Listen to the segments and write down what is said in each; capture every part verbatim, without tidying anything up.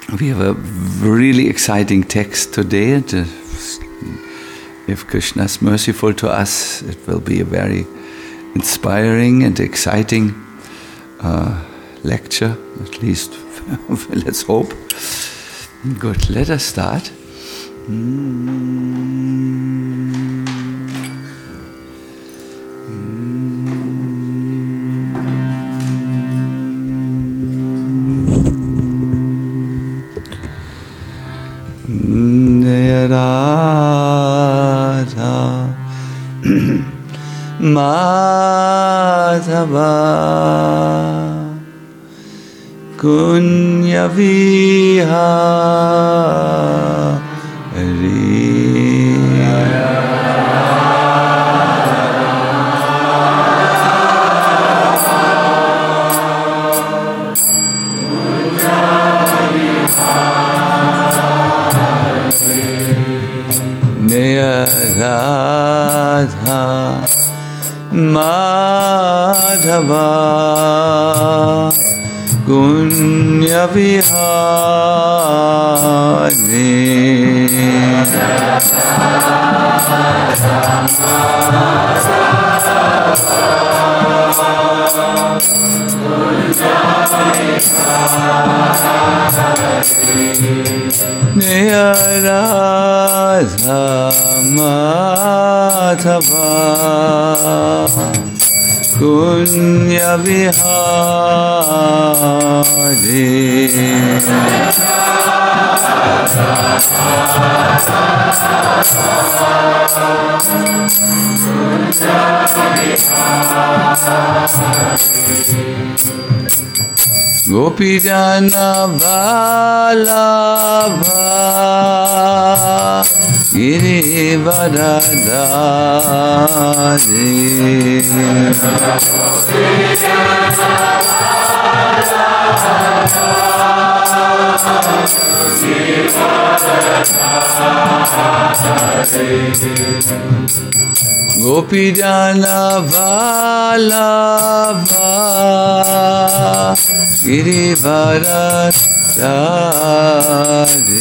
We have a really exciting text today. If Krishna is merciful to us, it will be a very inspiring and exciting uh, lecture, at least let's hope. Good, let us start. Radha Madhava Kunya Vihari Radha Madhava Kunya Vihari Radha Madhava Kunya Vihari Gopijana Vallabha Girivardhari Gopijana Vallabha Girivardhari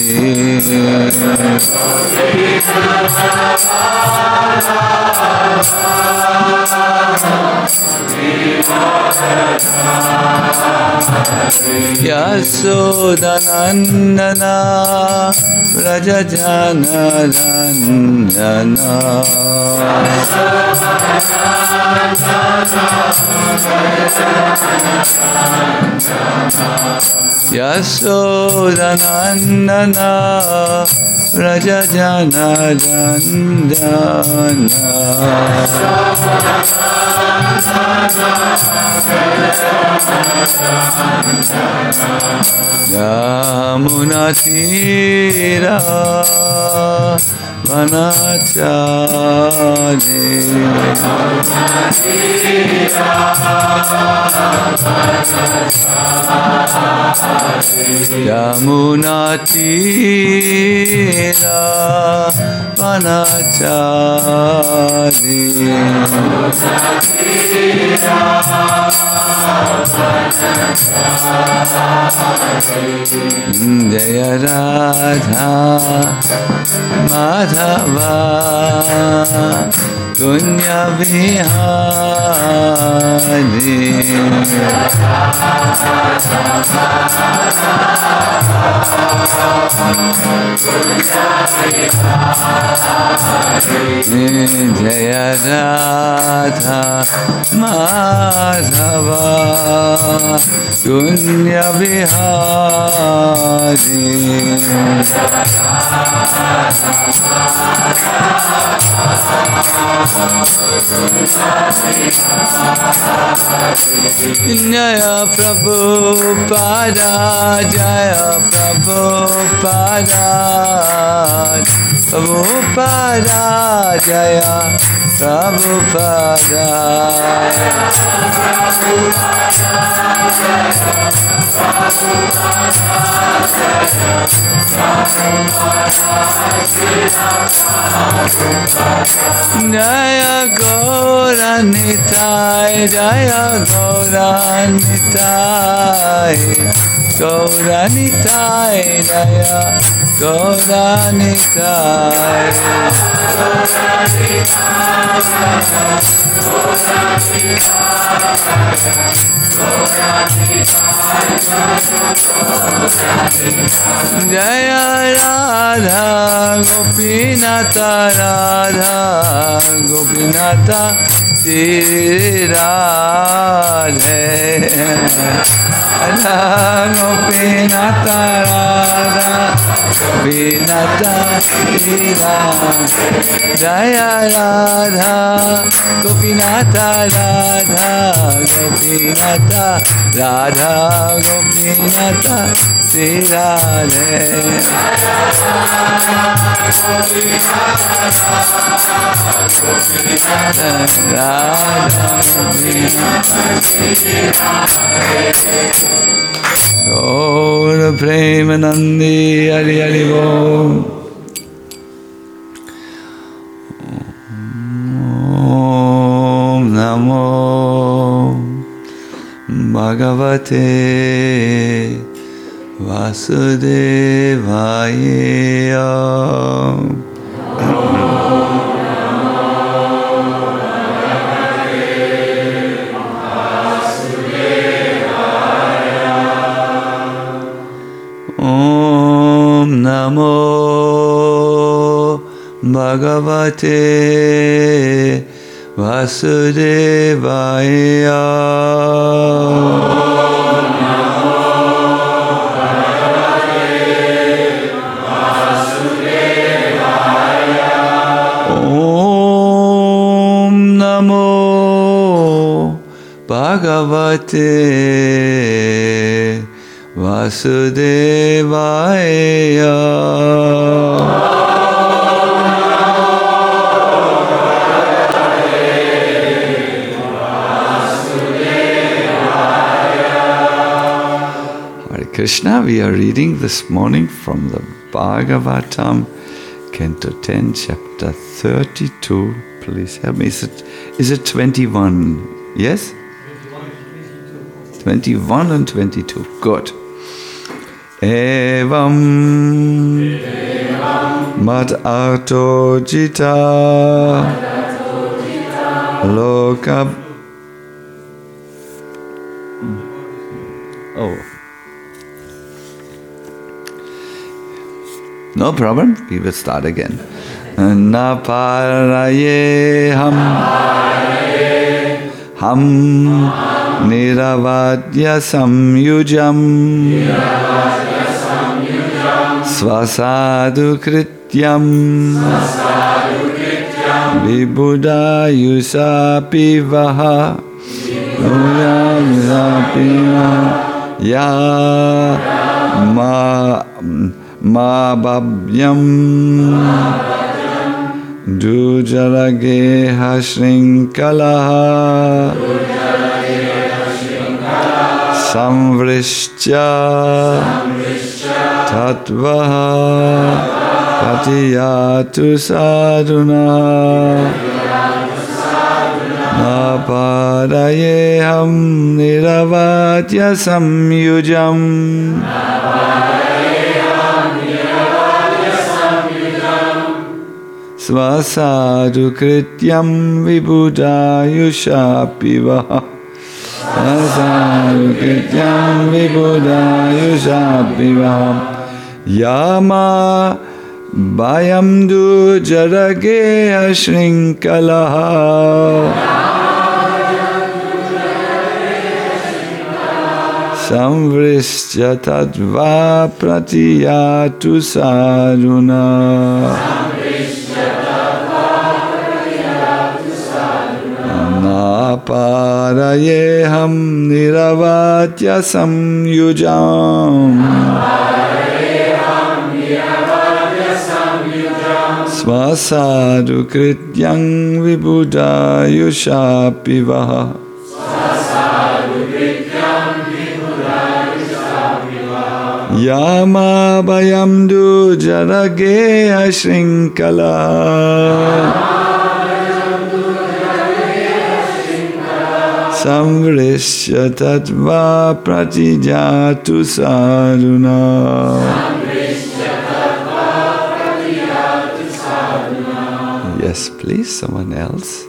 Yasodanandana Vrajajana Nandana Yasodanandana Vrajajana Nandana Yamuna Tira Vanachari Yamuna Tira Vanachari Jaya Radha Madhava Kunya Vihari Jaya Radha Madhava Kunya Vihari Jaya Prabhupada Jaya Prabhupada Prabhupada Jaya Prabhupada Jaya Gaura Nitai Jaya Gaura Nitai Gauranitai Jaya Gauranitai Jaya Radha Gopinata Radha Gopinata Shri Radhe Radha Gopinata Radha Gopinata Shri Radhe Jaya Radha Gopinata Radha Gopinata Radha Gopinata Shri Radhe Radha Gaura Premanandi Hari Hari Bol Om Namo Bhagavate Vasudevaya Om Namo Bhagavate Vasudevaya Om Namo Bhagavate Vasudevaya Hare Krishna, we are reading this morning from the Bhagavatam, Canto ten, Chapter thirty-two. Please help me. Is it, is it twenty-one? Yes? twenty-one and twenty-two. Good. Evam Mad Arto Jita Loka. Oh. No problem. We will start again. Naparaye ham ham Niravadya samyujam Svasadu krityam Vibudayusapi vaha Ya ma ma babhyam Dujarageha shrinkalaha Samvrishya Tatvaha Patiyatu sadhuna Napadayeham Niravatya samyujam Svasadu krityam vibudayushapivaha Svasadu krityam vibudayushapivaha Yama bayam dujarageha shrinkalaha Samvrishya tadva pratiyatu sadhuna Naparayeham niravatya samyujam Svasadu krityam vibudayushapivaha Yama bayam dujarageha shrinkala Samvrishya tattva pratijatu sadhuna. Yes, please, someone else.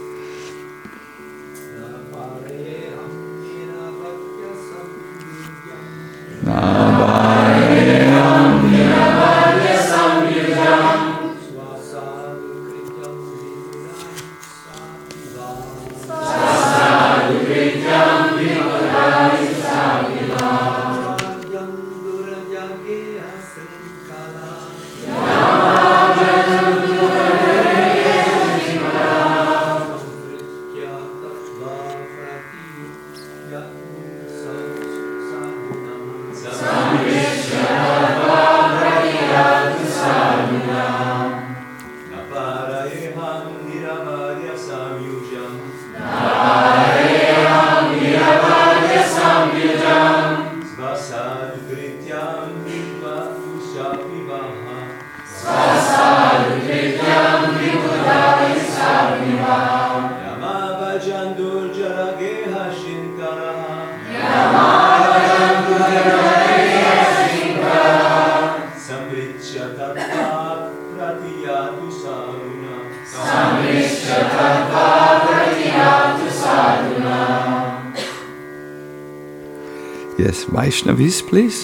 Yes, Vaishnavis, please.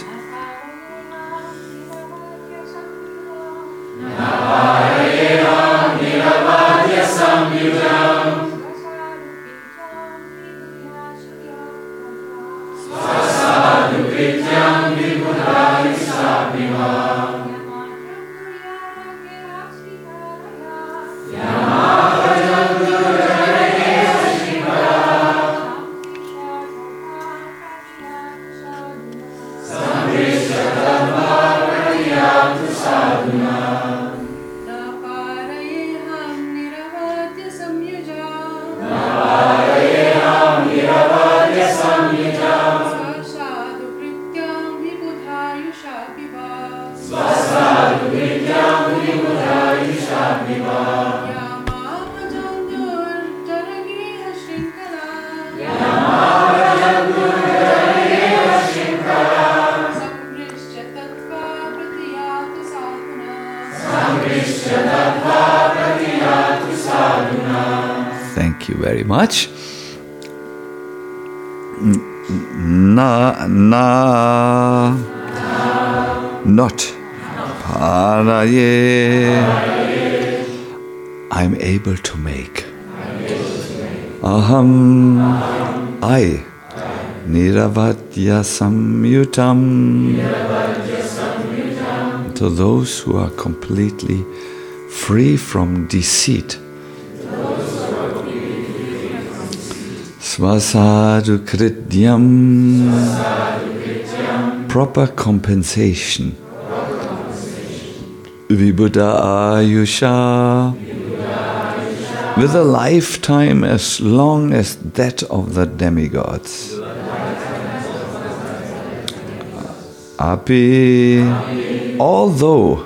Thank you very much. Na, na, not paraye. I'm able to make. Aham, I, Niravadya Samyutam. To those who are completely free from deceit. Svasadu krityam, proper compensation. Vibhuddha ayusha, with a lifetime as long as that of the demigods. Api, although,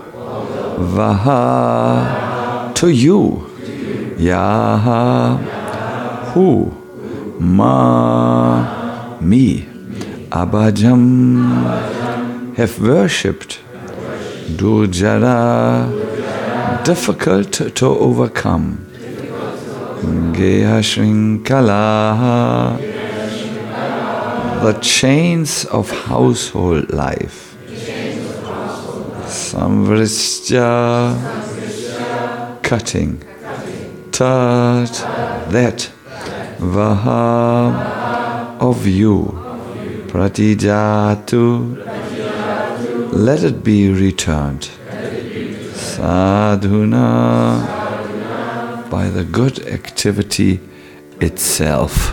vaha, to you, yaha, who, ma, me, abhajam, have worshipped, durjara, difficult to overcome, geha shrinkala, the chains of household life, samvristya, cutting, tat, that, vaha, of you, pratijatu, let it be returned, sadhuna, by the good activity itself.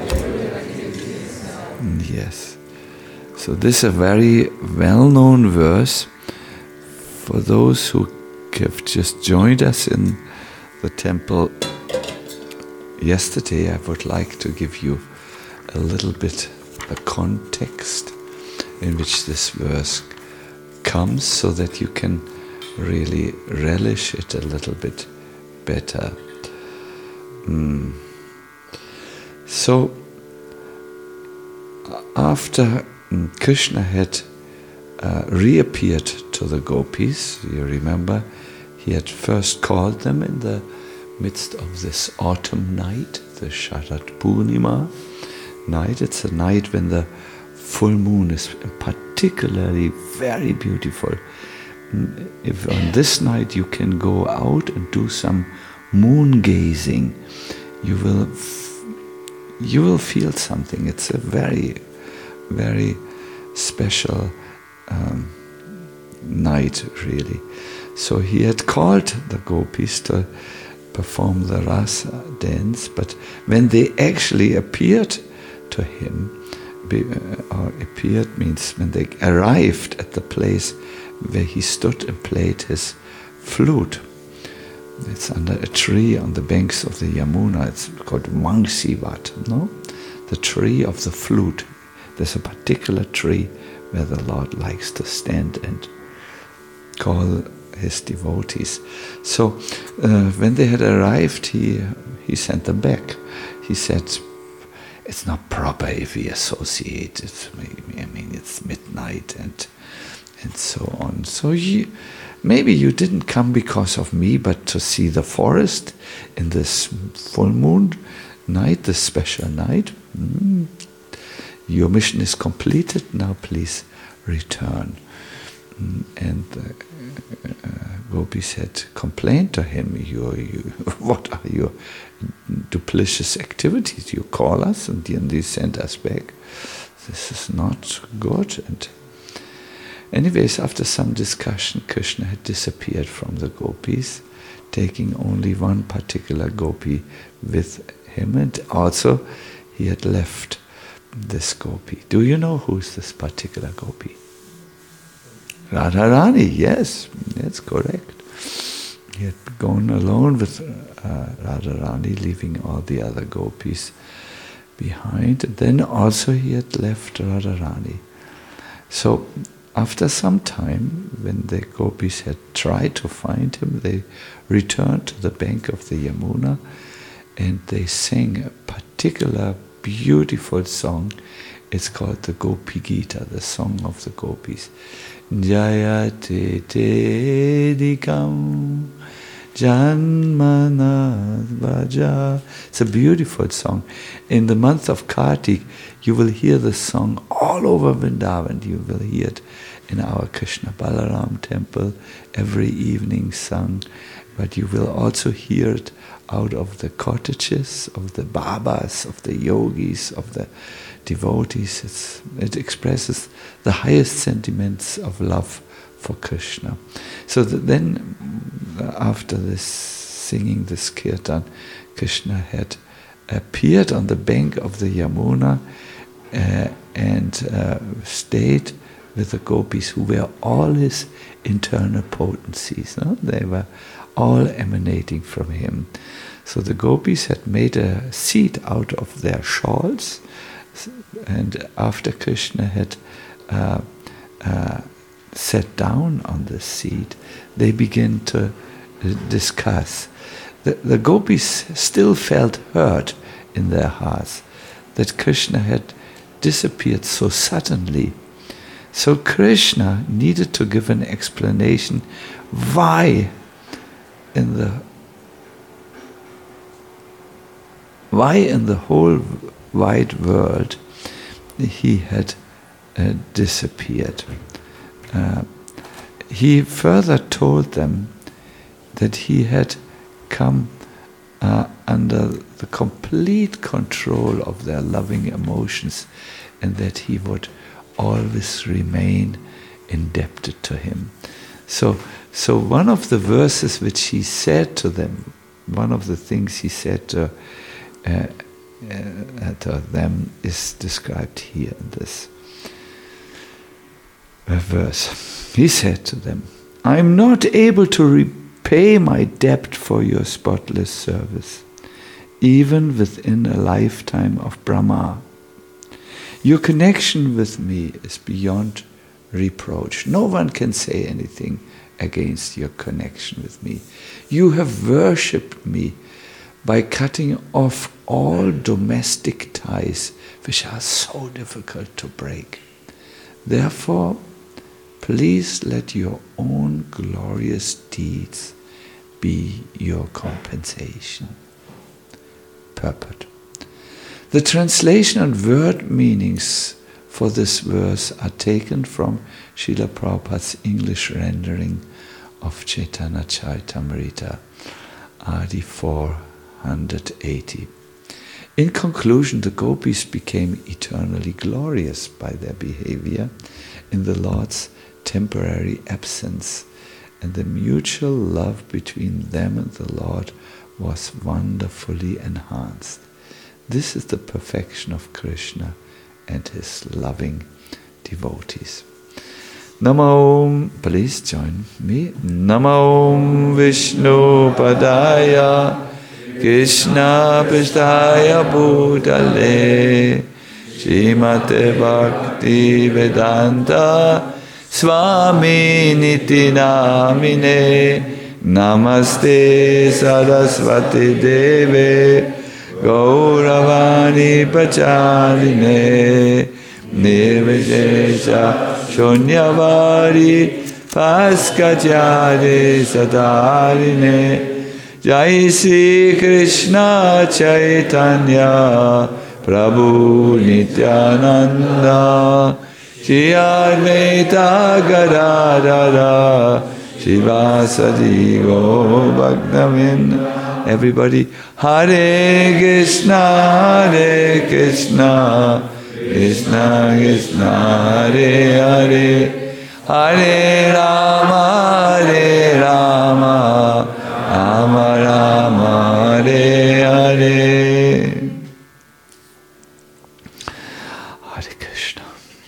Yes. So this is a very well-known verse for those who have just joined us in the temple yesterday. I would like to give you a little bit the context in which this verse comes so that you can really relish it a little bit better. Mm. So, after mm, Krishna had uh, reappeared to the gopis, you remember, he had first called them in the midst of this autumn night, the Sharat Purnima night. It's a night when the full moon is particularly very beautiful. If on this night you can go out and do some moon gazing, you will f- you will feel something. It's a very, very special um, night, really. So he had called the gopis to perform the rasa dance, but when they actually appeared to him, be, uh, or appeared means when they arrived at the place where he stood and played his flute. It's under a tree on the banks of the Yamuna. It's called Mangsivat, no? The tree of the flute. There's a particular tree where the Lord likes to stand and call his devotees. So uh, when they had arrived, he he sent them back. He said, it's not proper if we associate it. I mean, it's midnight and and so on. So you, maybe you didn't come because of me, but to see the forest in this full moon night, this special night. Mm, your mission is completed. Now please return. Mm, and the uh, gopis had complained to him, you, you, what are your duplicitous activities? You call us and then you send us back. This is not good. And anyways, after some discussion, Krishna had disappeared from the gopis, taking only one particular gopi with him, and also he had left this gopi. Do you know who's this particular gopi? Radharani, yes, that's correct. He had gone alone with uh, Radharani, leaving all the other gopis behind. And then also he had left Radharani. So after some time, when the gopis had tried to find him, they returned to the bank of the Yamuna and they sang a particular beautiful song. It's called the Gopi Gita, the song of the gopis. Jayate te dikam janmana vaja. It's a beautiful song. In the month of Kartik, you will hear the song all over Vrindavan. You will hear it in our Krishna Balaram temple every evening sung. But you will also hear it out of the cottages of the Babas, of the yogis, of the devotees. It's, it expresses the highest sentiments of love for Krishna. So that then, after this singing this kirtan, Krishna had appeared on the bank of the Yamuna uh, and uh, stayed with the gopis, who were all his internal potencies. No? They were all emanating from him. So the gopis had made a seat out of their shawls, and after Krishna had uh, uh, sat down on the seat, they began to discuss. The, the gopis still felt hurt in their hearts that Krishna had disappeared so suddenly. So Krishna needed to give an explanation why in the why in the whole wide world he had uh, disappeared. Uh, he further told them that he had come uh, under the complete control of their loving emotions, and that he would always remain indebted to him. So, so one of the verses which he said to them, one of the things he said to, uh, uh, to them is described here in this verse. He said to them, I am not able to repay my debt for your spotless service, even within a lifetime of Brahma. Your connection with me is beyond reproach. No one can say anything against your connection with me. You have worshipped me by cutting off all domestic ties which are so difficult to break. Therefore, please let your own glorious deeds be your compensation. Purport. The translation and word meanings for this verse are taken from Srila Prabhupada's English rendering of Chaitanya Charitamrita, R D four eighty. In conclusion, the gopis became eternally glorious by their behavior in the Lord's temporary absence, and the mutual love between them and the Lord was wonderfully enhanced. This is the perfection of Krishna and his loving devotees. Namo, please join me. Namo Vishnu Padaya Krishna Pishtaya Bhutale Srimate Bhakti Vedanta Swami Niti Namine Namaste Saraswati Deve Gauravani Pacharine Nirvijesha Shunyavari Paskachyare Sadarine Jai Sri Krishna Chaitanya Prabhu Nityananda Shri Advaita Gadadhara Shivasadi Gopakdavinda. Everybody, Hare Krishna, Hare Krishna, Krishna Krishna, Hare Hare, Hare Rama, Hare Rama, Rama Rama, Hare Hare. Hare Krishna.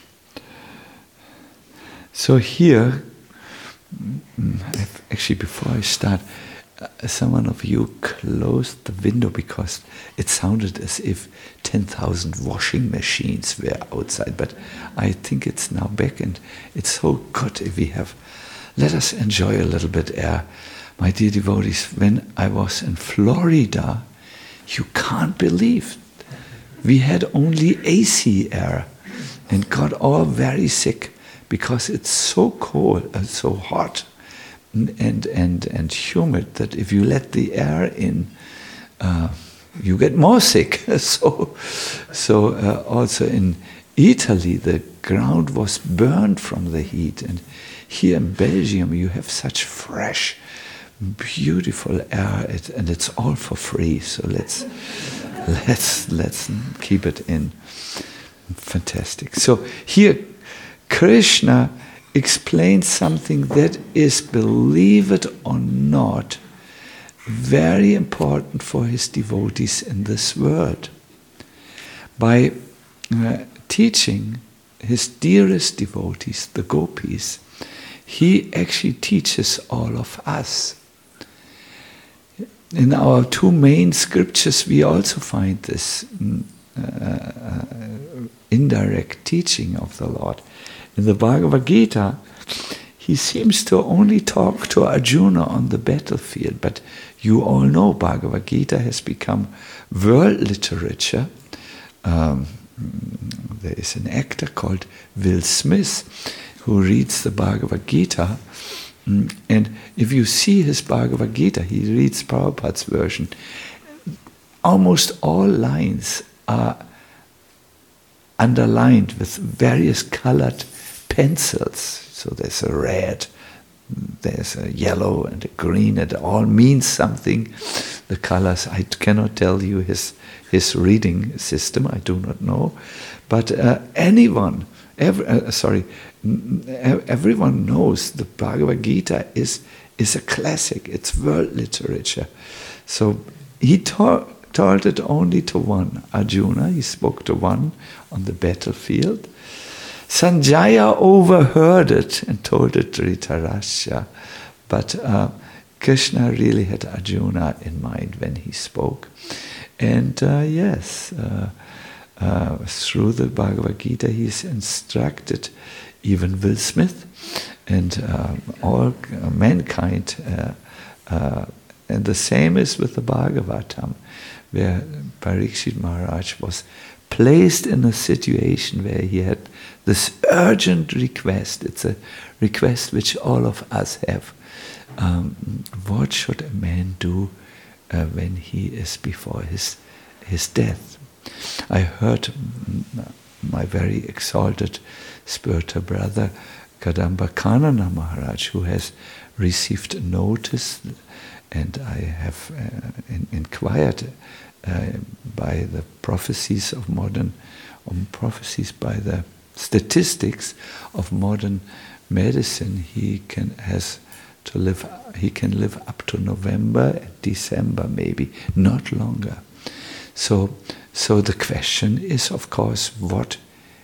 So here, actually before I start, Uh, someone of you closed the window because it sounded as if ten thousand washing machines were outside, but I think it's now back, and it's so good if we have. Let us enjoy a little bit air. My dear devotees, when I was in Florida, you can't believe, we had only A C air and got all very sick because it's so cold and so hot and and and humid that if you let the air in, uh, you get more sick. so so uh, also in Italy, the ground was burned from the heat, and here in Belgium you have such fresh, beautiful air, it, and it's all for free. So let's let's let's keep it in. Fantastic. So here, Krishna explains something that is, believe it or not, very important for his devotees in this world. By uh, teaching his dearest devotees, the gopis, he actually teaches all of us. In our two main scriptures, we also find this uh, indirect teaching of the Lord. In the Bhagavad Gita, he seems to only talk to Arjuna on the battlefield, but you all know Bhagavad Gita has become world literature. Um, there is an actor called Will Smith who reads the Bhagavad Gita, and if you see his Bhagavad Gita, he reads Prabhupada's version. Almost all lines are underlined with various colored pencils. So there's a red, there's a yellow and a green, and it all means something. The colors, I cannot tell you his his reading system, I do not know. But uh, anyone, every, uh, sorry, everyone knows the Bhagavad Gita is, is a classic, it's world literature. So he taught, told it only to one, Arjuna, he spoke to one on the battlefield. Sanjaya overheard it and told it to Dhritarashtra, but uh, Krishna really had Arjuna in mind when he spoke. And uh, yes, uh, uh, through the Bhagavad Gita he's instructed even Will Smith and uh, all uh, mankind uh, uh, and the same is with the Bhagavatam, where Parikshit Maharaj was placed in a situation where he had this urgent request. It's a request which all of us have. Um, what should a man do uh, when he is before his his death? I heard my very exalted spiritual brother Kadamba Kanana Maharaj, who has received notice, and I have uh, in, inquired uh, by the prophecies of modern, um, prophecies by the statistics of modern medicine. He can has to live. He can live up to November, December, maybe not longer. So, so the question is, of course, what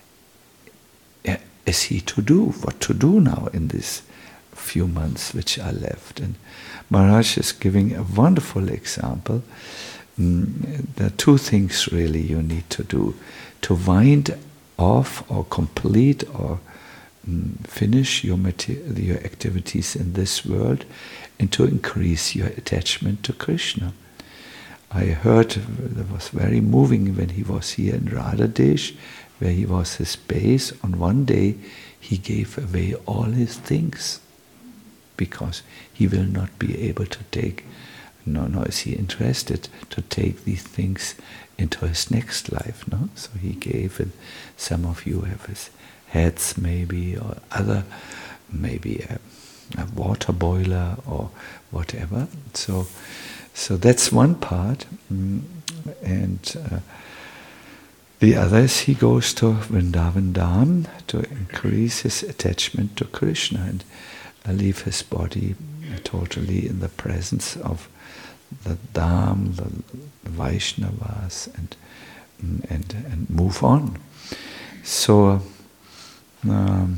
is he to do? What to do now in these few months which are left? And Maharaj is giving a wonderful example. Mm, there are two things really you need to do: to wind off or complete or mm, finish your mater- your activities in this world, and to increase your attachment to Krishna. I heard that was very moving when he was here in Radhadesh, where he was his base. On one day, he gave away all his things because he will not be able to take, nor no, is he interested to take these things into his next life. No, so he gave it. Some of you have his hats, maybe, or other, maybe a, a water boiler or whatever. So. So that's one part, mm, and uh, the other is he goes to Vrindavan Dham to increase his attachment to Krishna and uh, leave his body totally in the presence of the Dham, the Vaishnavas, and and and move on. So. Um,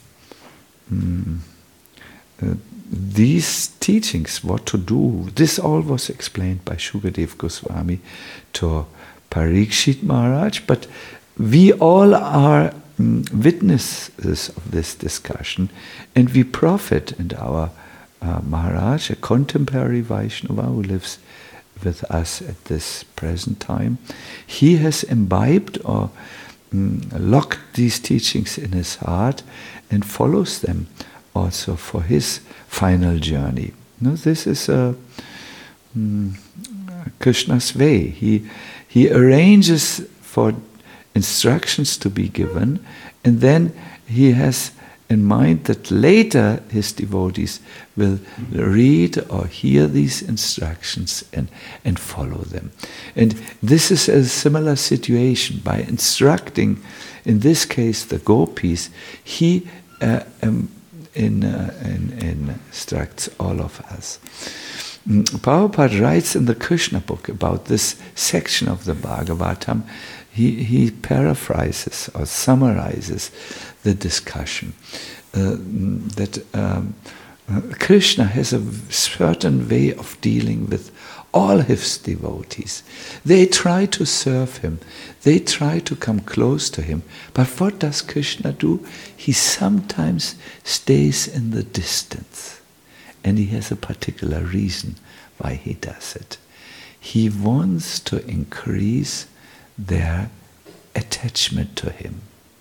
mm, uh, These teachings, what to do, this all was explained by Shukadev Goswami to Parikshit Maharaj, but we all are mm, witnesses of this discussion, and we profit. And our uh, Maharaj, a contemporary Vaishnava who lives with us at this present time, he has imbibed or mm, locked these teachings in his heart and follows them also for his final journey. No, this is uh, mm, Krishna's way. He he arranges for instructions to be given, and then he has in mind that later his devotees will read or hear these instructions and, and follow them. And this is a similar situation. By instructing, in this case, the gopis, he uh, um, In, uh, in, in instructs all of us. Mm, Prabhupada writes in the Krishna book about this section of the Bhagavatam. He, he paraphrases or summarizes the discussion uh, that um, uh, Krishna has a certain way of dealing with all his devotees. They try to serve him. They try to come close to him. But what does Krishna do? He sometimes stays in the distance. And he has a particular reason why he does it. He wants to increase their attachment to him.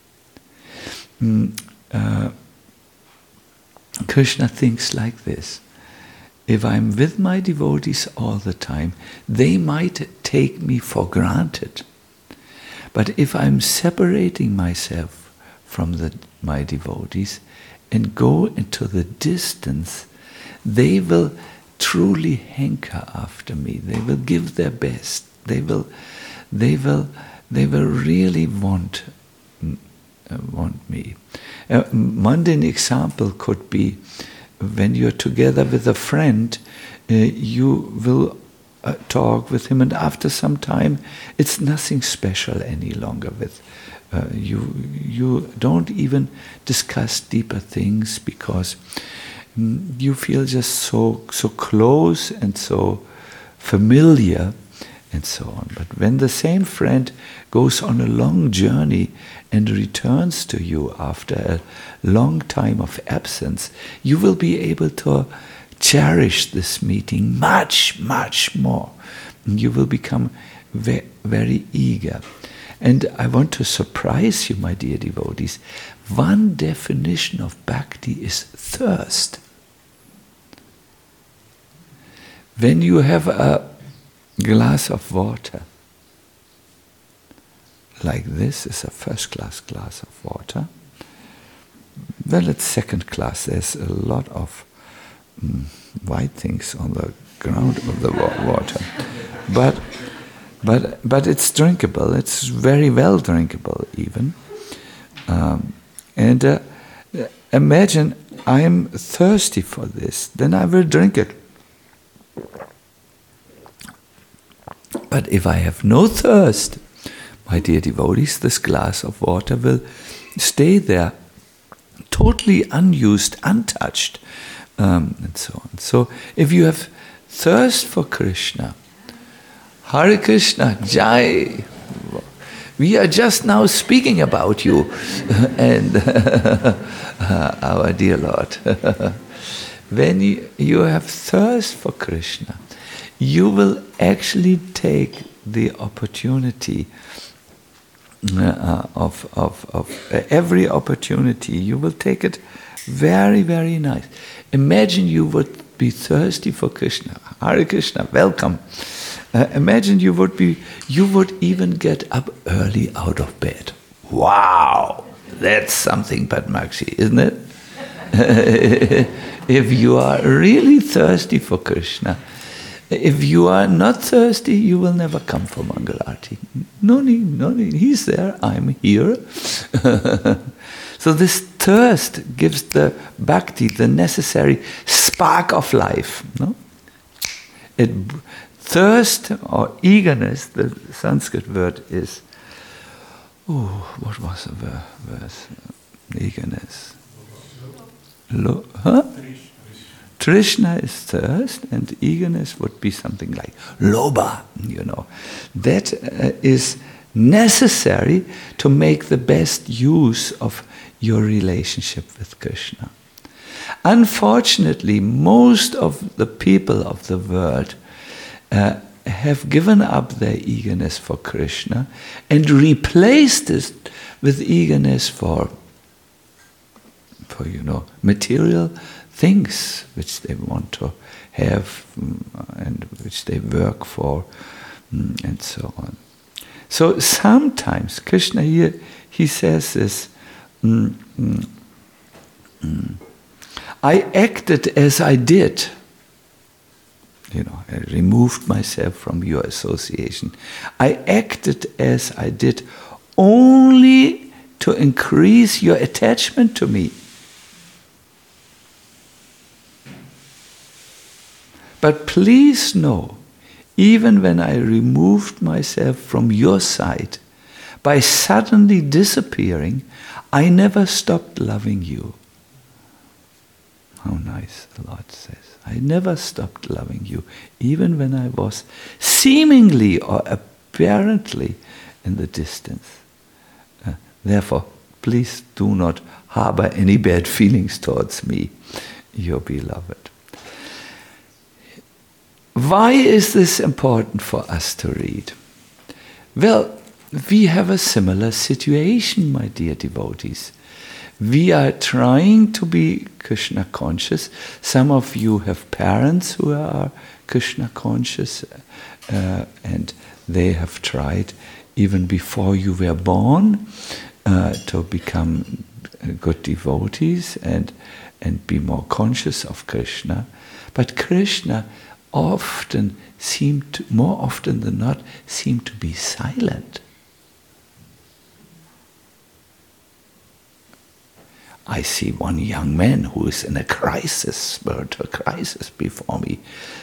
Mm, uh, Krishna thinks like this. If I'm with my devotees all the time, they might take me for granted. But if I'm separating myself from the, my devotees and go into the distance, they will truly hanker after me. They will give their best. They will, they will, they will really want, uh, want me. A mundane example could be, when you're together with a friend, uh, you will uh, talk with him, and after some time, it's nothing special any longer with uh, you. You don't even discuss deeper things because um, you feel just so so close and so familiar, and so on. But when the same friend goes on a long journey and returns to you after a long time of absence, you will be able to cherish this meeting much, much more. And you will become ve- very eager. And I want to surprise you, my dear devotees. One definition of bhakti is thirst. When you have a glass of water, like this is a first-class glass of water. Well, it's second class. There's a lot of mm, white things on the ground of the wa- water, but but but it's drinkable. It's very well drinkable, even. Um, and uh, imagine I'm thirsty for this, then I will drink it. But if I have no thirst, my dear devotees, this glass of water will stay there, totally unused, untouched, um, and so on. So, if you have thirst for Krishna, Hare Krishna, Jai, we are just now speaking about you and uh, our dear Lord. When you, you have thirst for Krishna, you will actually take the opportunity uh, of, of, of uh, every opportunity. You will take it very, very nice. Imagine you would be thirsty for Krishna. Hare Krishna, welcome. Uh, imagine you would be, you would even get up early out of bed. Wow, that's something, Padmakshi, isn't it? If you are really thirsty for Krishna, if you are not thirsty, you will never come for Mangal Arati. No need, no need. He's there, I'm here. So this thirst gives the bhakti the necessary spark of life. No? It, thirst or eagerness, the Sanskrit word is, oh, what was the verse? Eagerness. Lo, huh? Trishna is thirst, and eagerness would be something like lobha, you know. That uh, is necessary to make the best use of your relationship with Krishna. Unfortunately, most of the people of the world uh, have given up their eagerness for Krishna and replaced it with eagerness for, for you know, material things which they want to have and which they work for, and so on. So sometimes Krishna here, he says this, mm, mm, mm, I acted as I did. You know, I removed myself from your association. I acted as I did only to increase your attachment to me. But please know, even when I removed myself from your side, by suddenly disappearing, I never stopped loving you. How nice, the Lord says. I never stopped loving you, even when I was seemingly or apparently in the distance. Uh, therefore, please do not harbor any bad feelings towards me, your beloved. Why is this important for us to read? Well, we have a similar situation, my dear devotees. We are trying to be Krishna conscious. Some of you have parents who are Krishna conscious, uh, and they have tried even before you were born uh, to become good devotees and, and be more conscious of Krishna. But Krishna often seemed to, more often than not, seemed to be silent. I see one young man who is in a crisis, spiritual crisis before me.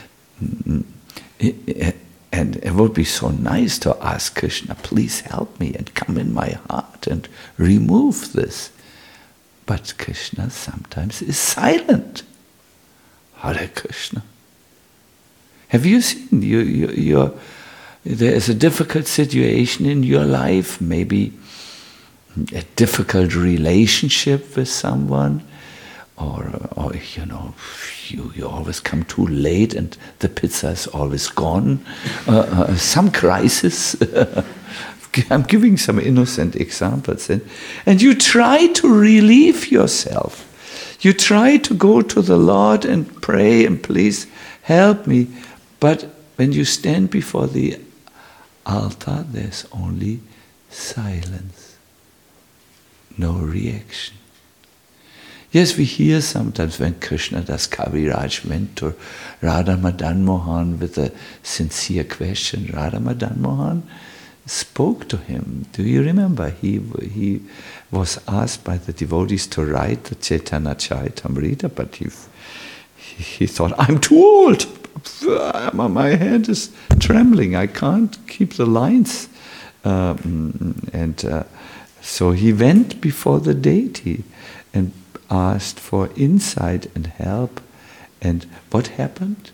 And it would be so nice to ask Krishna, please help me and come in my heart and remove this. But Krishna sometimes is silent. Hare Krishna. Have you seen, you, you, you're, there is a difficult situation in your life, maybe a difficult relationship with someone, or, or you know, you, you always come too late and the pizza is always gone. Uh, uh, some crisis. I'm giving some innocent examples. And, and you try to relieve yourself. You try to go to the Lord and pray and please help me. But when you stand before the altar, there's only silence. No reaction. Yes, we hear sometimes when Krishna Das Kaviraj went to Radha Madan Mohan with a sincere question. Radha Madan Mohan spoke to him. Do you remember? He he was asked by the devotees to write the Chaitanya Charitamrita, but he, he, he thought, I'm too old. My hand is trembling. I can't keep the lines. Um, and uh, so he went before the deity and asked for insight and help. And what happened?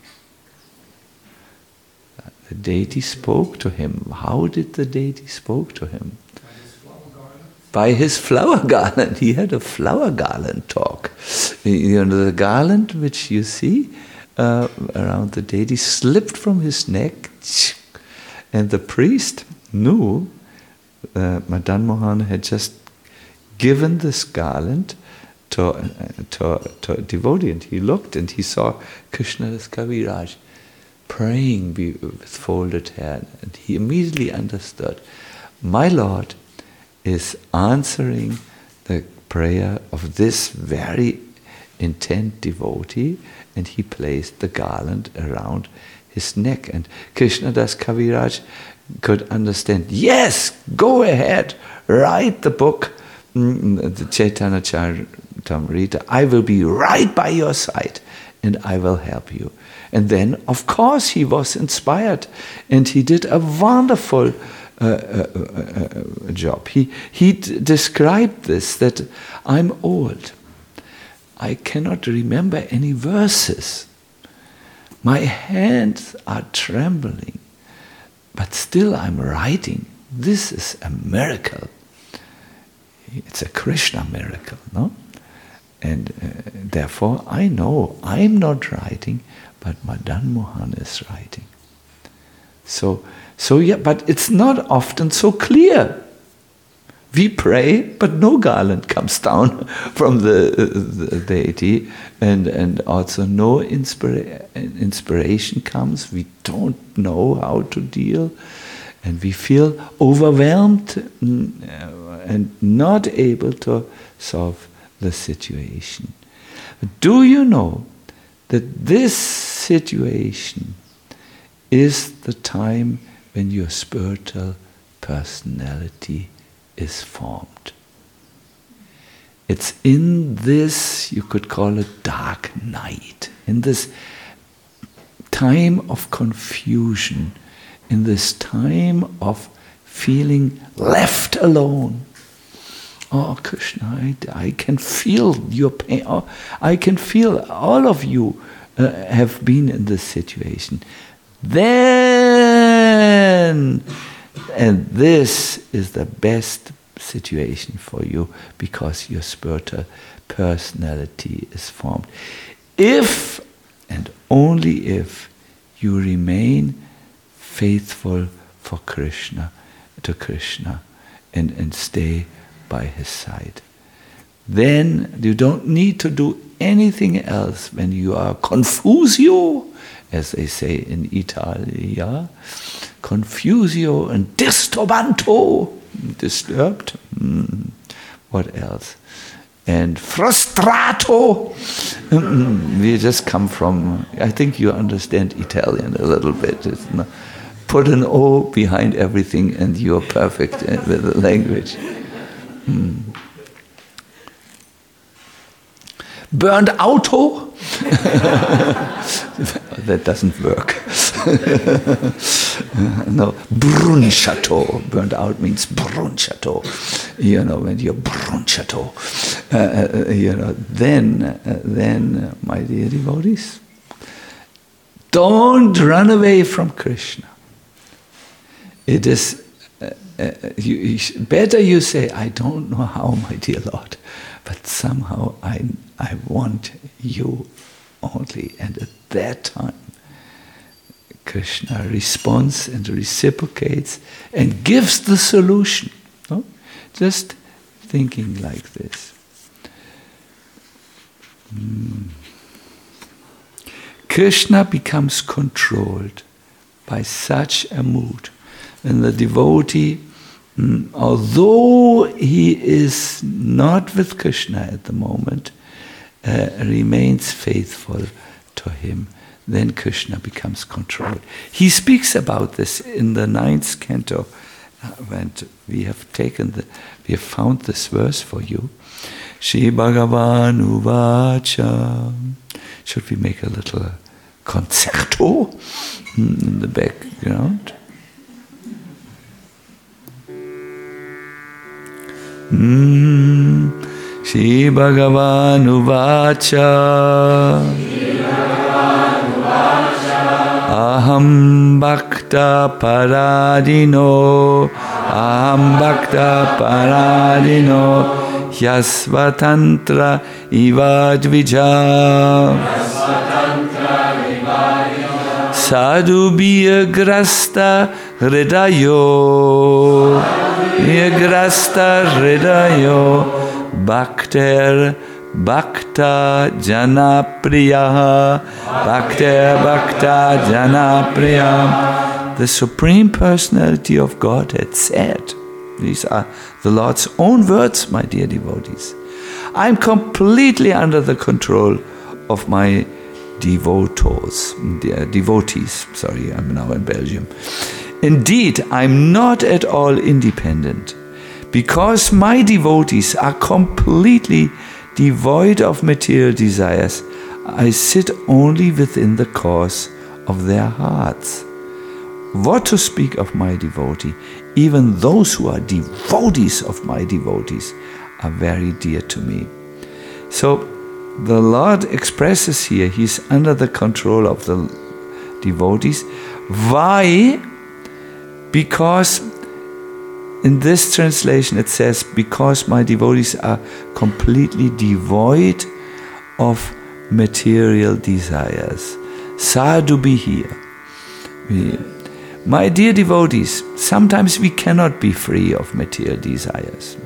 The deity spoke to him. How did the deity spoke to him? By his flower garland. He had a flower garland talk. You know, the garland which you see uh, around the deity slipped from his neck, and the priest knew uh, Madan Mohan had just given this garland to, uh, to, to a devotee, and he looked and he saw Krishna Das Kaviraj praying with folded hand, and he immediately understood, my Lord is answering the prayer of this very intent devotee, and he placed the garland around his neck. And Krishna Das Kaviraj could understand, yes, go ahead, write the book, the Chaitanya Charitamrita, I will be right by your side and I will help you. And then, of course, he was inspired, and he did a wonderful uh, uh, uh, uh, job. He, he d- described this, that I'm old. I cannot remember any verses. My hands are trembling, but still I'm writing. This is a miracle. It's a Krishna miracle, no? And uh, therefore, I know I'm not writing, but Madan Mohan is writing. So, so yeah, but it's not often so clear. We pray, but no garland comes down from the, the deity, and, and also no inspira- inspiration comes. We don't know how to deal, and we feel overwhelmed and not able to solve the situation. But do you know that this situation is the time when your spiritual personality is formed? It's in this, you could call it dark night, in this time of confusion, in this time of feeling left alone. Oh, Krishna, I, I can feel your pain. Oh, I can feel all of you uh, have been in this situation. Then, and this is the best situation for you, because your spiritual personality is formed. If, and only if, you remain faithful for Krishna, to Krishna, and, and stay by his side. Then you don't need to do anything else when you are confusio, as they say in Italia, confusio and disturbanto, disturbed. Mm. What else? And frustrato. Mm-mm. We just come from, I think you understand Italian a little bit. It's not, put an O behind everything and you're perfect with the language. Hmm. Burned auto? That doesn't work. No, brunciato. Burned out means brunciato. You know, when you're brunciato, uh, you know, then, uh, then, uh, my dear devotees, don't run away from Krishna. It is Uh, uh, you, you sh- better you say, I don't know how, my dear Lord, but somehow I, I want you only. And at that time, Krishna responds and reciprocates and gives the solution. No? Just thinking like this. Mm. Krishna becomes controlled by such a mood. And the devotee, mm, although he is not with Krishna at the moment, uh, remains faithful to him. Then Krishna becomes controlled. He speaks about this in the ninth canto, and we have taken the, we have found this verse for you. Shri Bhagavan Uvacha. Should we make a little concerto in the background? Mm. Shri Bhagavan Uvacha. Aham Bhakta Paradino, Aham Bhakta Paradino, Yasvatantra Ivadvija, Sadhu Biyagrasta Hridayo, Biyagrasta Hridayo, Bhakter Bhakta Janapriya, Bhakta Bhakta Janapriya. The Supreme Personality of Godhead said, these are the Lord's own words, my dear devotees, I'm completely under the control of my devotees, devotees, sorry, I'm now in Belgium. Indeed, I'm not at all independent, because my devotees are completely devoid of material desires. I sit only within the course of their hearts. What to speak of my devotee? Even those who are devotees of my devotees are very dear to me. So the Lord expresses here, He's under the control of the devotees. Why? Because in this translation it says, because my devotees are completely devoid of material desires. Sadhu be here. We, my dear devotees, sometimes we cannot be free of material desires.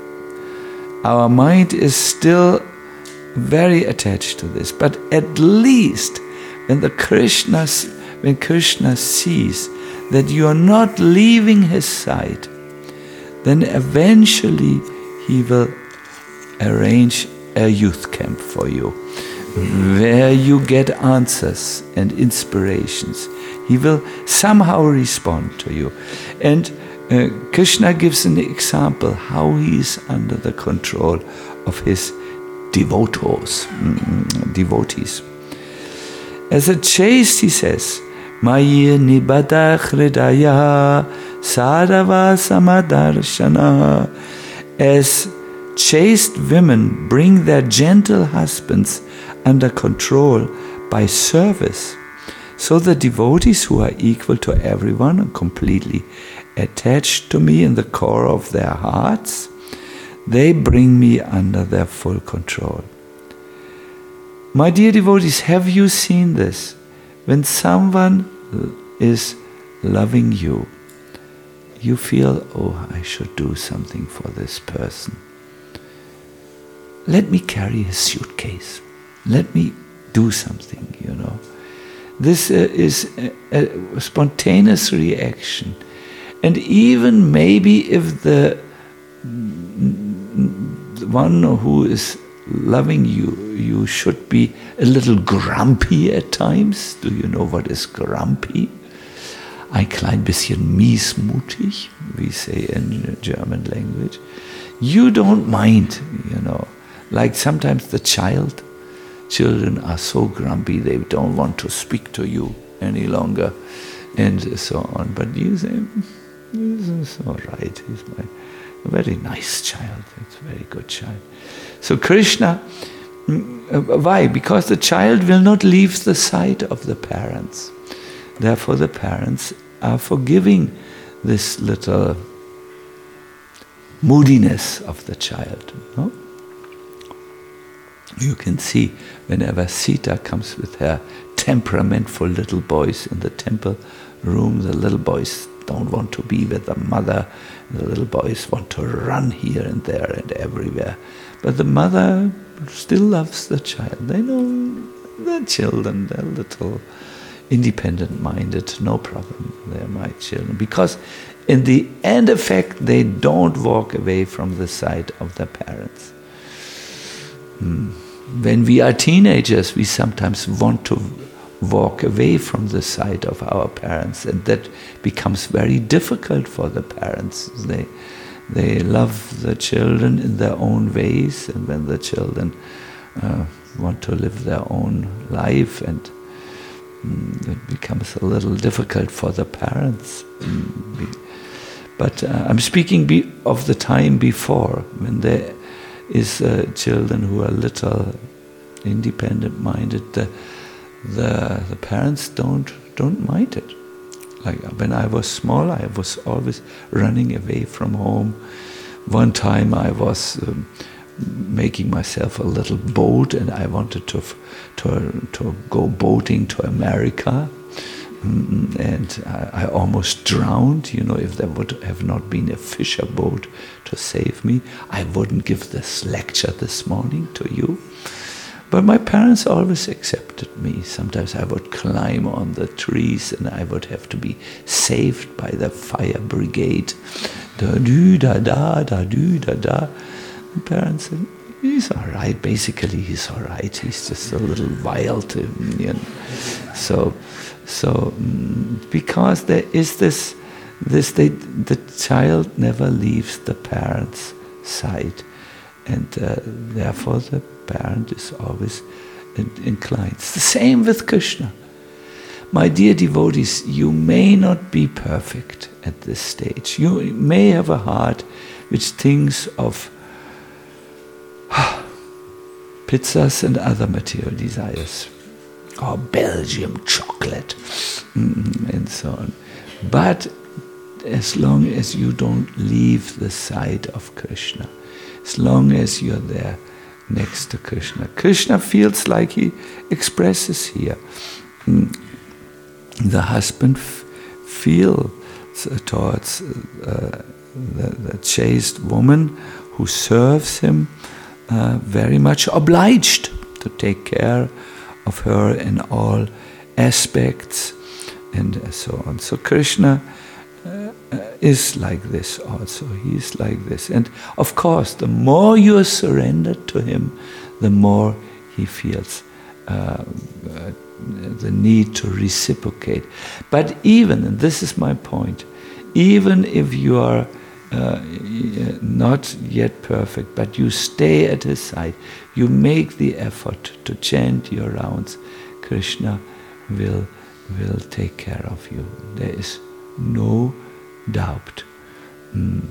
Our mind is still very attached to this, but at least when the Krishna, when Krishna sees that you are not leaving his side, then eventually he will arrange a youth camp for you, where you get answers and inspirations. He will somehow respond to you. And uh, Krishna gives an example how he is under the control of his devotees. Mm, devotees. As a chaste, he says, Maya nibada hridaya sadava samadarshana. As chaste women bring their gentle husbands under control by service, so the devotees who are equal to everyone and completely attached to me in the core of their hearts, they bring me under their full control. My dear devotees, have you seen this? When someone is loving you, you feel, oh, I should do something for this person. Let me carry his suitcase. Let me do something, you know. This uh, is a, a spontaneous reaction. And even maybe if the, the one who is loving you, you should be a little grumpy at times. Do you know what is grumpy? Ein klein bisschen miesmutig, we say in German language. You don't mind, you know. Like sometimes the child, children are so grumpy, they don't want to speak to you any longer, and so on. But you say, this is all right, he's my, a very nice child, it's a very good child. So Krishna, why? Because the child will not leave the side of the parents. Therefore the parents are forgiving this little moodiness of the child. No? You can see whenever Sita comes with her temperamental little boys in the temple room, the little boys don't want to be with the mother. The little boys want to run here and there and everywhere. But the mother still loves the child. They know the children, they're little independent-minded, no problem. They're my children. Because in the end effect, they don't walk away from the side of their parents. Hmm. When we are teenagers, we sometimes want to walk away from the side of our parents, and that becomes very difficult for the parents. They they love the children in their own ways, and when the children uh, want to live their own life, and mm, it becomes a little difficult for the parents. Mm, but uh, I'm speaking be of the time before, when there is uh, children who are little independent-minded. The, the the parents don't don't mind it. Like when I was small, I was always running away from home. One time I was um, making myself a little boat, and I wanted to to to go boating to America, and I, I almost drowned. You know, if there would have not been a fisher boat to save me, I wouldn't give this lecture this morning to you. But my parents always accepted me. Sometimes I would climb on the trees and I would have to be saved by the fire brigade. Da-do-da-da, da-do-da-da. My parents said, he's all right. Basically, he's all right. He's just a little wild. You know. So, so because there is this, this they, the child never leaves the parent's side. And uh, therefore the parent is always in, inclined. It's the same with Krishna. My dear devotees, you may not be perfect at this stage. You may have a heart which thinks of pizzas and other material desires, or Belgium chocolate, mm, and so on. But as long as you don't leave the side of Krishna, as long as you're there next to Krishna, Krishna feels like he expresses here. Mm. The husband f- feels towards uh, the, the chaste woman who serves him uh, very much obliged to take care of her in all aspects, and so on. So Krishna uh, is like this also. He is like this. And of course, the more you are surrendered to him, the more he feels uh, uh, the need to reciprocate. But even, and this is my point, even if you are uh, not yet perfect, but you stay at his side, you make the effort to chant your rounds, Krishna will will take care of you. There is no doubt. Mm.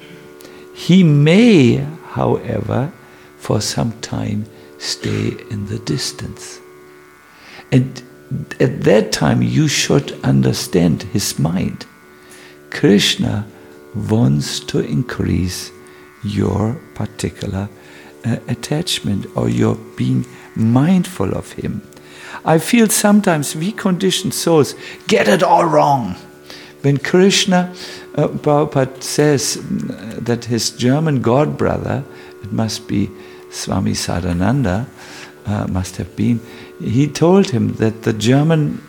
He may, however, for some time stay in the distance. And at that time you should understand his mind. Krishna wants to increase your particular uh, attachment, or your being mindful of him. I feel sometimes we conditioned souls get it all wrong. When Krishna, uh, Prabhupada says that his German god brother, it must be Swami Sadananda, uh, must have been, he told him that the German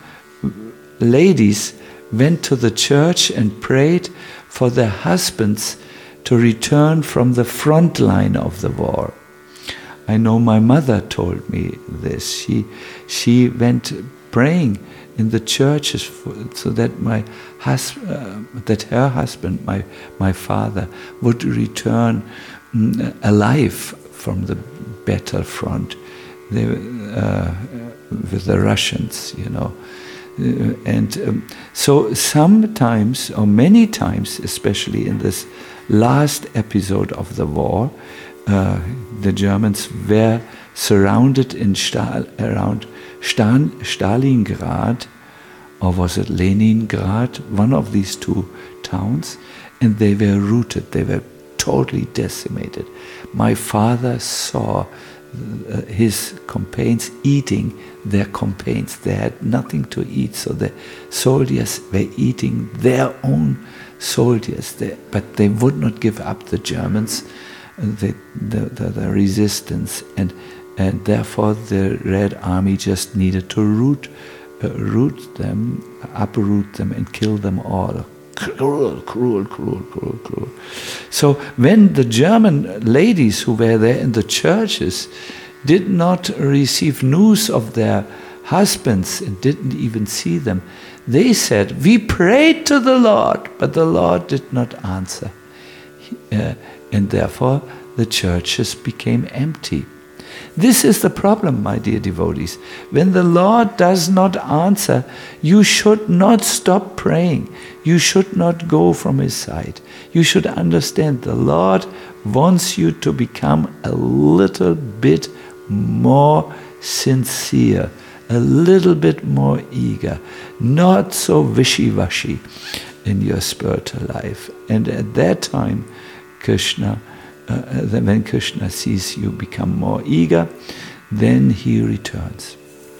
ladies went to the church and prayed for their husbands to return from the front line of the war. I know my mother told me this. She she went praying in the churches for, so that my hus- uh, that her husband, my my father, would return mm, alive from the battlefront. They, uh, with the Russians, you know. Uh, and um, so sometimes, or many times, especially in this last episode of the war, uh, the Germans were surrounded in Stal- around Stal- Stalingrad, or was it Leningrad, one of these two towns, and they were routed, they were totally decimated. My father saw uh, his companions eating their companions. They had nothing to eat, so the soldiers were eating their own soldiers. They, but they would not give up the Germans, uh, the, the, the, the resistance, and and therefore the Red Army just needed to root, uh, root them, uproot them, and kill them all. Cruel, cruel, cruel, cruel, cruel. So when the German ladies who were there in the churches did not receive news of their husbands and didn't even see them, they said, "We prayed to the Lord, but the Lord did not answer." Uh, and therefore the churches became empty. This is the problem, my dear devotees. When the Lord does not answer, you should not stop praying. You should not go from His side. You should understand the Lord wants you to become a little bit more sincere, a little bit more eager, not so wishy-washy in your spiritual life. And at that time, Krishna Uh, then when Krishna sees you become more eager, then he returns.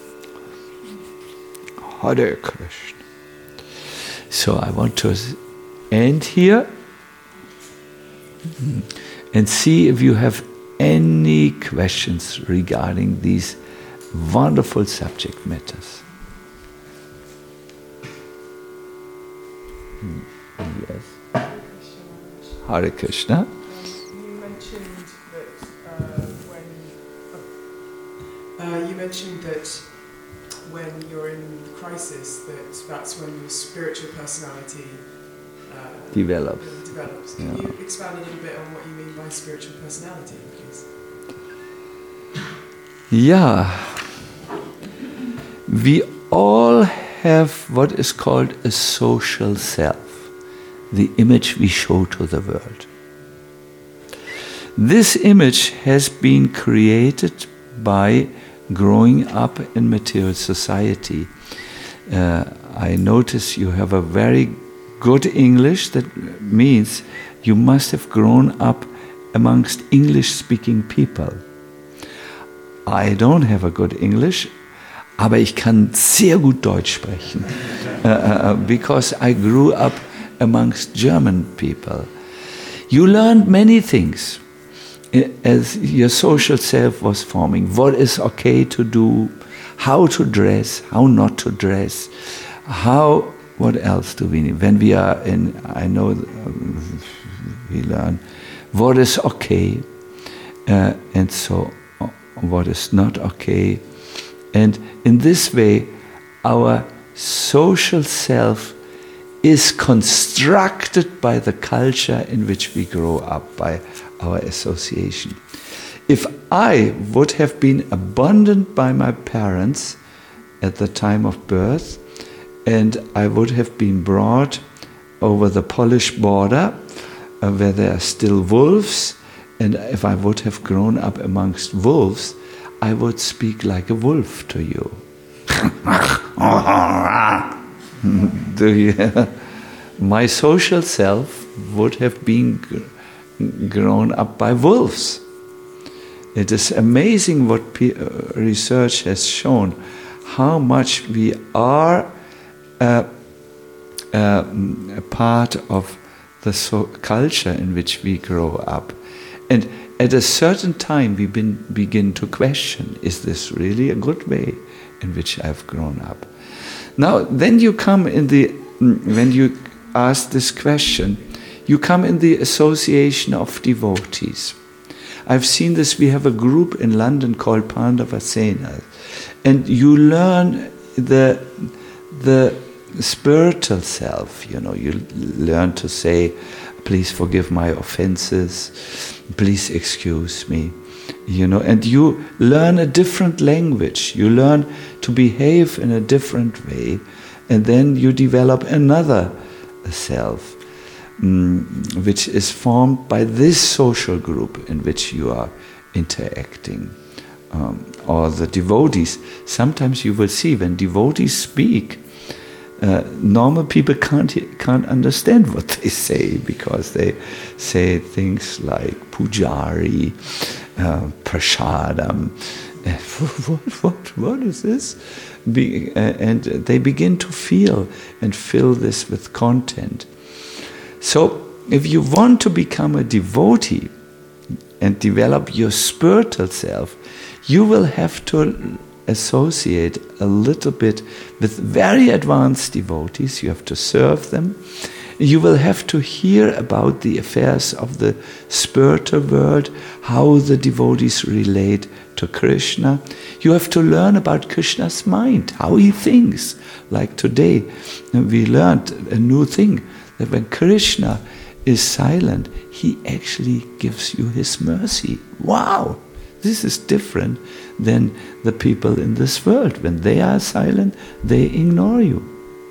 Hare Krishna. So I want to end here and see if you have any questions regarding these wonderful subject matters. Yes. Hare Krishna. Uh, you mentioned that when you're in crisis, that that's when your spiritual personality uh, develops. develops. Can yeah. you expand a little bit on what you mean by spiritual personality, please? Yeah. We all have what is called a social self, the image we show to the world. This image has been created by growing up in material society. Uh, I notice you have a very good English. That means you must have grown up amongst English-speaking people. I don't have a good English, aber ich kann sehr gut Deutsch sprechen, uh, uh, because I grew up amongst German people. You learned many things as your social self was forming. What is okay to do, how to dress, how not to dress, how, what else do we need? When we are in, I know um, we learn what is okay, uh, and so what is not okay. And in this way, our social self is constructed by the culture in which we grow up, by our association. If I would have been abandoned by my parents at the time of birth, and I would have been brought over the Polish border, uh, where there are still wolves, and if I would have grown up amongst wolves, I would speak like a wolf to you. Do you? My social self would have been grown up by wolves. It is amazing what research has shown, how much we are uh, uh, a part of the so culture in which we grow up. And at a certain time we been, begin to question, is this really a good way in which I've grown up? Now, then you come in the, when you ask this question, you come in the association of devotees. I've seen this, we have a group in London called Pandavasena, and you learn the, the spiritual self, you know, you learn to say, please forgive my offenses, please excuse me, you know, and you learn a different language, you learn to behave in a different way, and then you develop another self, um, which is formed by this social group in which you are interacting. Um, or the devotees, sometimes you will see when devotees speak, Uh, normal people can't can't understand what they say, because they say things like pujari, uh, prasadam. What, what, what is this? Be, uh, and they begin to feel and fill this with content. So, if you want to become a devotee and develop your spiritual self, you will have to associate a little bit with very advanced devotees. You have to serve them. You will have to hear about the affairs of the spiritual world, how the devotees relate to Krishna. You have to learn about Krishna's mind, how he thinks. Like today, we learned a new thing, that when Krishna is silent, he actually gives you his mercy. Wow! This is different than the people in this world. When they are silent, they ignore you.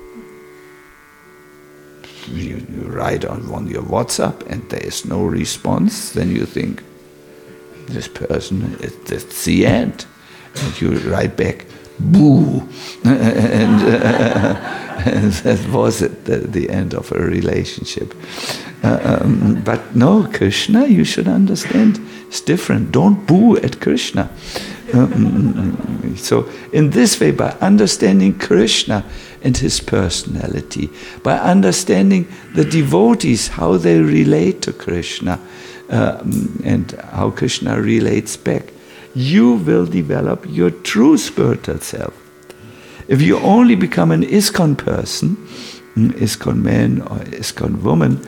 You, you write on, on your WhatsApp and there is no response, then you think, this person, it, it's the end. And you write back, boo! and, uh, and that was it, the, the end of a relationship. Uh, um, but no, Krishna, you should understand, it's different. Don't boo at Krishna. Um, so in this way, by understanding Krishna and his personality, by understanding the devotees, how they relate to Krishna, um, and how Krishna relates back, you will develop your true spiritual self. If you only become an ISKCON person, ISKCON man or ISKCON woman,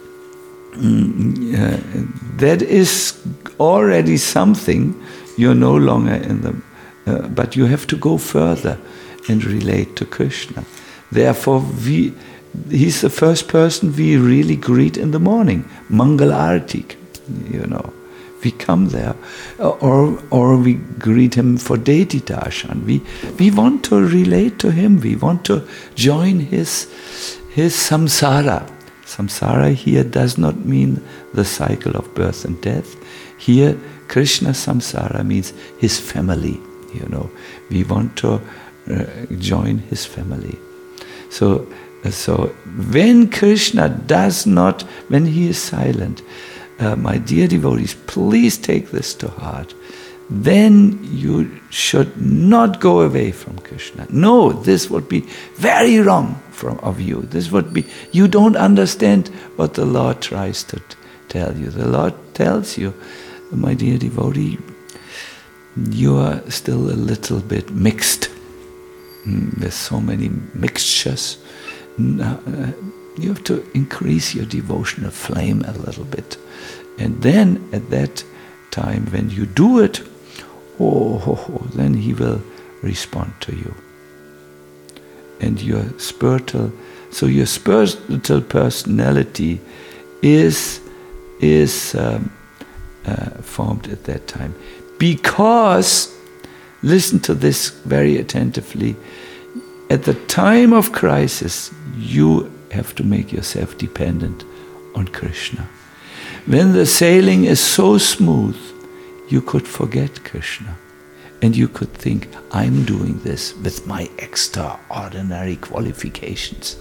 uh, that is already something. You're no longer in the, uh, but you have to go further and relate to Krishna. Therefore, we, he's the first person we really greet in the morning, Mangal Arati, you know. We come there, or or we greet him for deity darshan. We we want to relate to him. We want to join his his samsara. Samsara here does not mean the cycle of birth and death. Here, Krishna samsara means his family. You know, we want to uh, join his family. So so when Krishna does not, when he is silent. Uh, my dear devotees, please take this to heart. Then you should not go away from Krishna. No, this would be very wrong from of you. This would be, you don't understand what the Lord tries to t- tell you. The Lord tells you, my dear devotee, you are still a little bit mixed. Mm, there's so many mixtures. Uh, you have to increase your devotional flame a little bit. And then at that time when you do it, oh, oh, oh, then he will respond to you. And your spiritual, so your spiritual personality is, is um, uh, formed at that time. Because, listen to this very attentively, at the time of crisis, you have to make yourself dependent on Krishna. When the sailing is so smooth, you could forget Krishna. And you could think, I'm doing this with my extraordinary qualifications.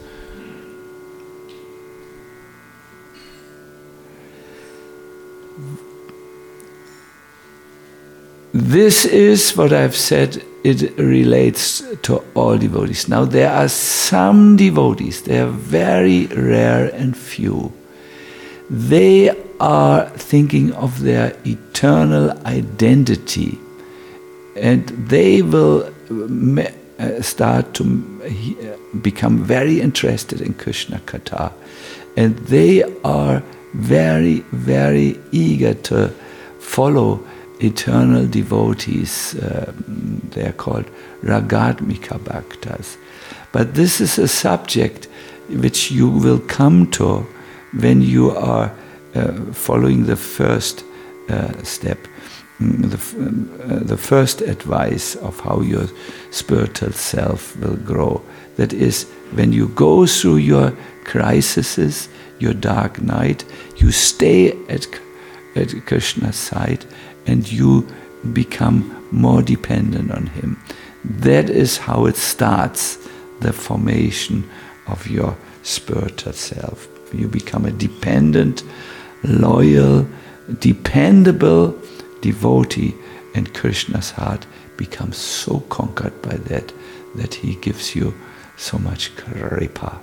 This is what I've said, it relates to all devotees. Now there are some devotees, they are very rare and few. They are thinking of their eternal identity, and they will start to become very interested in Krishna Katha, and they are very, very eager to follow eternal devotees. Uh, they are called Ragatmika Bhaktas. But this is a subject which you will come to when you are uh, following the first uh, step, mm, the, uh, the first advice of how your spiritual self will grow. That is, when you go through your crises, your dark night, you stay at, at Krishna's side and you become more dependent on him. That is how it starts, the formation of your spiritual self. You become a dependent, loyal, dependable devotee and Krishna's heart becomes so conquered by that that he gives you so much kripa.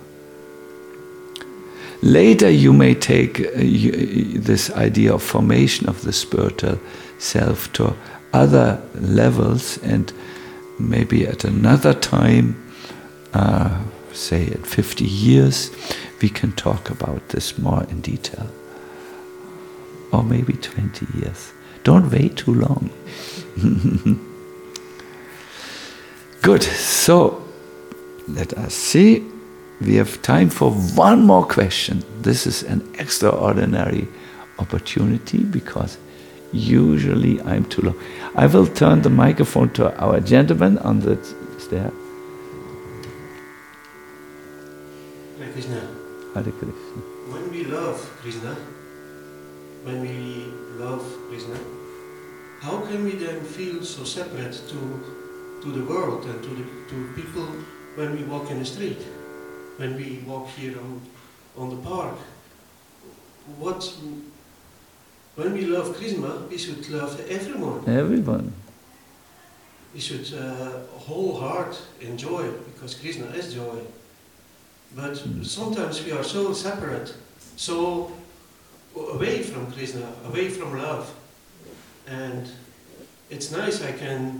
Later you may take uh, you, this idea of formation of the spiritual self to other levels, and maybe at another time, uh, say at fifty years, we can talk about this more in detail. Or maybe twenty years. Don't wait too long. Good, so let us see. We have time for one more question. This is an extraordinary opportunity because usually I'm too long. I will turn the microphone to our gentleman on the stair. Hare Krishna. Hare Krishna. When we love Krishna, when we love Krishna, how can we then feel so separate to to the world and to the to people when we walk in the street, when we walk here on on the park? What when we love Krishna, we should love everyone. Everyone. We should uh, whole heart enjoy, because Krishna is joy. But Mm. sometimes we are so separate, so away from Krishna, away from love. And it's nice I can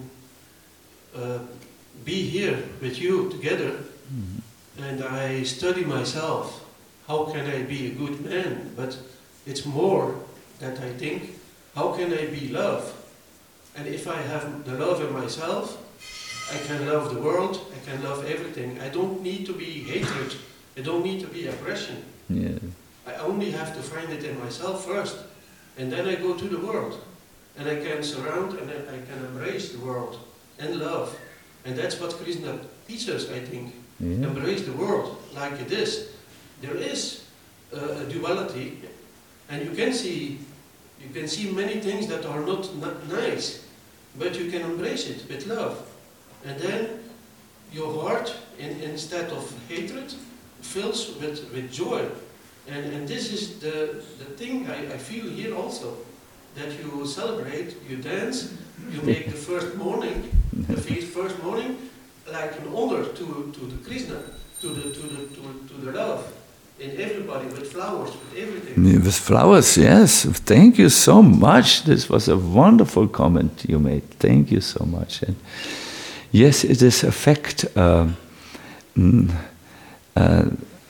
uh, be here with you together, Mm. and I study myself. How can I be a good man? But it's more that I think, how can I be love? And if I have the love in myself, I can love the world, I can love everything. I don't need to be hatred, I don't need to be aggression. Yeah. I only have to find it in myself first, and then I go to the world. And I can surround and I can embrace the world and love. And that's what Krishna teaches, I think. Yeah. Embrace the world like it is. There is uh, a duality, and you can see you can see many things that are not n- nice, but you can embrace it with love. And then your heart, in, instead of hatred, fills with, with joy. And, and this is the, the thing I, I feel here also. That you celebrate, you dance, you make the first morning, the first morning, like an honor to, to the Krishna, to the to the to, to the love in everybody, with flowers, with everything. With flowers, yes. Thank you so much. This was a wonderful comment you made. Thank you so much. And yes, it is a fact. Uh, mm, uh,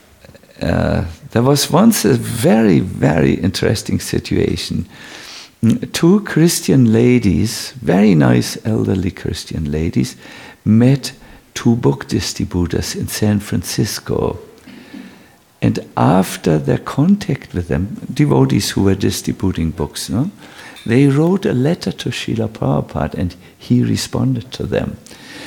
uh, there was once a very, very interesting situation. Two Christian ladies, very nice elderly Christian ladies, met two book distributors in San Francisco. And after their contact with them, devotees who were distributing books, no, they wrote a letter to Srila Prabhupada and he responded to them.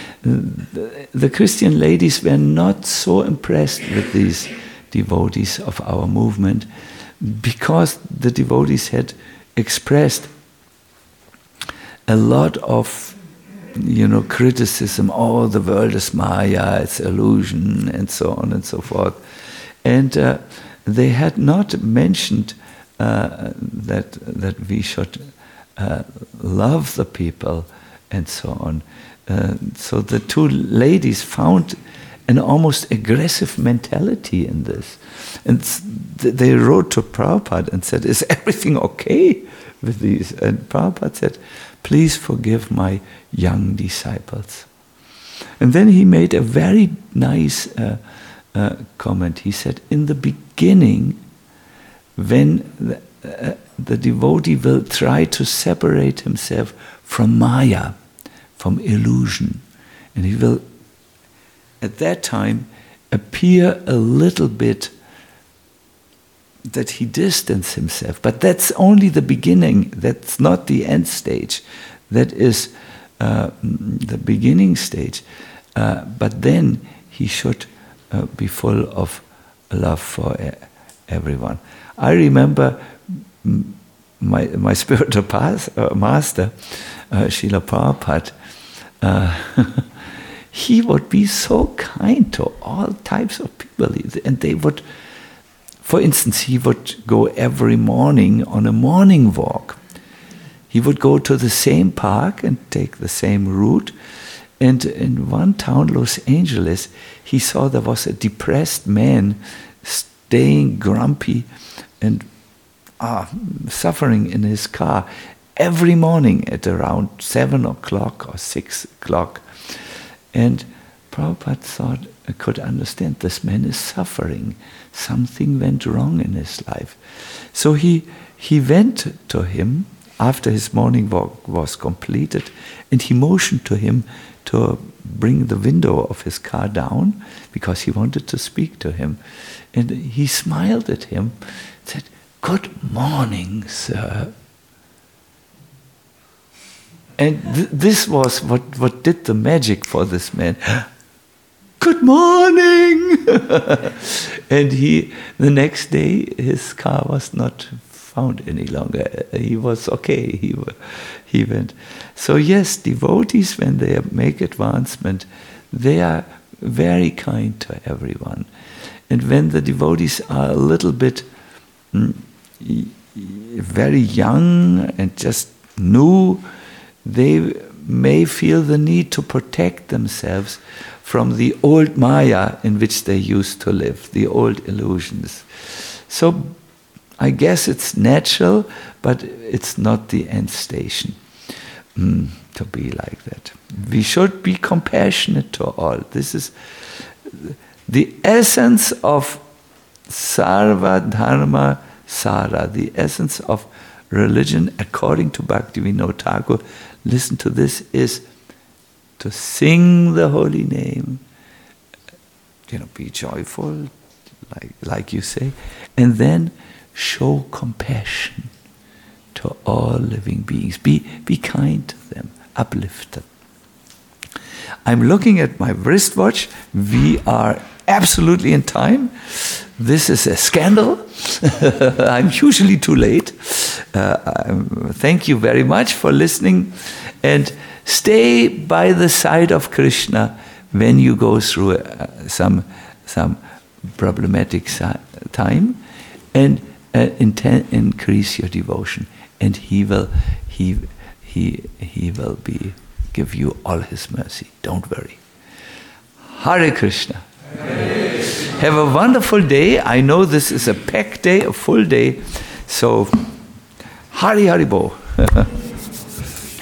The, the Christian ladies were not so impressed with these devotees of our movement because the devotees had expressed a lot of, you know, criticism. Oh, the world is Maya, it's illusion, and so on and so forth. And uh, they had not mentioned uh, that that we should uh, love the people and so on. Uh, so the two ladies found an almost aggressive mentality in this. And they wrote to Prabhupada and said, is everything okay with these? And Prabhupada said, please forgive my young disciples. And then he made a very nice uh, uh, comment. He said, in the beginning, when the, uh, the devotee will try to separate himself from Maya, from illusion, and he will at that time appear a little bit that he distanced himself. But that's only the beginning. That's not the end stage. That is uh, the beginning stage. Uh, but then he should uh, be full of love for everyone. I remember my my spiritual pas- uh, master, uh, Srila Prabhupada, uh, he would be so kind to all types of people. And they would, for instance, he would go every morning on a morning walk. he would go to the same park and take the same route. And in one town, Los Angeles, he saw there was a depressed man staying grumpy and ah, suffering in his car every morning at around seven o'clock or six o'clock. And Prabhupada thought, I could understand, this man is suffering. Something went wrong in his life. So he, he went to him after his morning walk was completed, and he motioned to him to bring the window of his car down because he wanted to speak to him. And he smiled at him, said, "Good morning, sir." And th- this was what, what did the magic for this man. "Good morning!" And he, the next day, his car was not found any longer. He was okay. He, he went. So yes, devotees, when they make advancement, they are very kind to everyone. And when the devotees are a little bit mm, very young and just new, they may feel the need to protect themselves from the old Maya in which they used to live, the old illusions. So I guess it's natural, but it's not the end station mm, to be like that. We should be compassionate to all. This is the essence of Sarva Dharma Sara, the essence of religion according to Bhaktivinoda Thakur. Listen to this, is to sing the holy name, you know, be joyful, like, like you say, and then show compassion to all living beings. Be, be kind to them, uplift them. I'm looking at my wristwatch. We are absolutely in time. This is a scandal. I'm usually too late. Uh, thank you very much for listening, and stay by the side of Krishna when you go through uh, some some problematic time, and uh, inten- increase your devotion, and he will he he he will be give you all his mercy. Don't worry. Hare Krishna. Hare Krishna. Have a wonderful day. I know this is a packed day, a full day, so Hari Hari Bo.